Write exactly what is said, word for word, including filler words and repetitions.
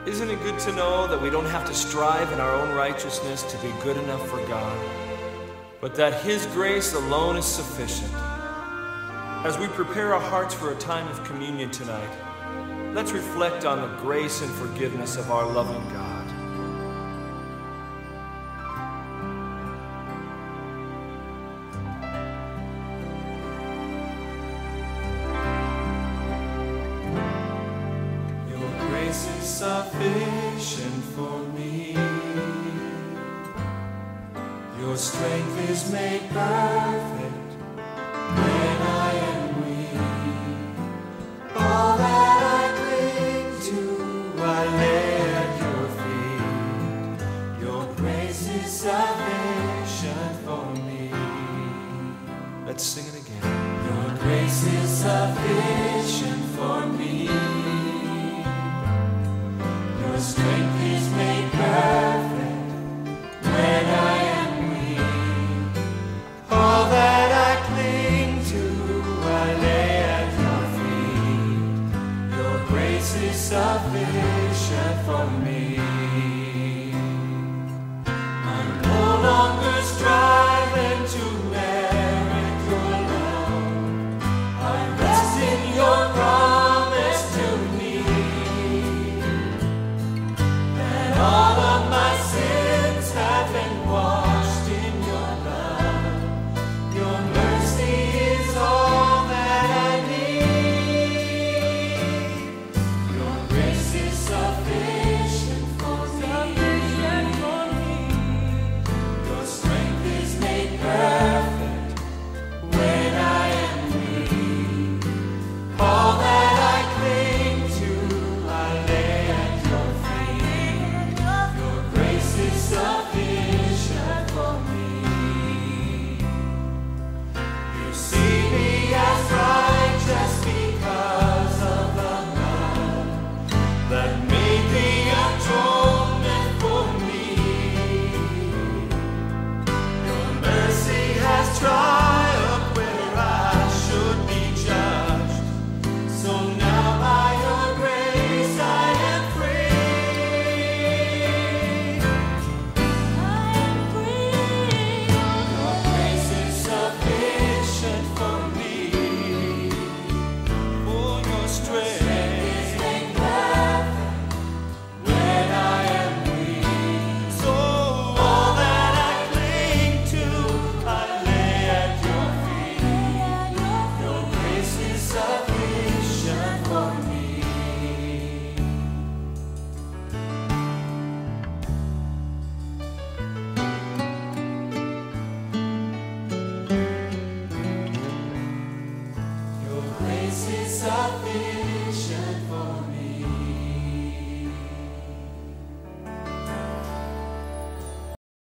Isn't it good to know that we don't have to strive in our own righteousness to be good enough for God, but that His grace alone is sufficient? As we prepare our hearts for a time of communion tonight, let's reflect on the grace and forgiveness of our loving God. Grace is sufficient for me. Your strength is made perfect when I am weak. All that I cling to, I lay at your feet. Your grace is sufficient for me. Let's sing it again. Your grace is sufficient for me. Your strength is made perfect when I am weak. All that I cling to, I lay at your feet. Your grace is sufficient for me.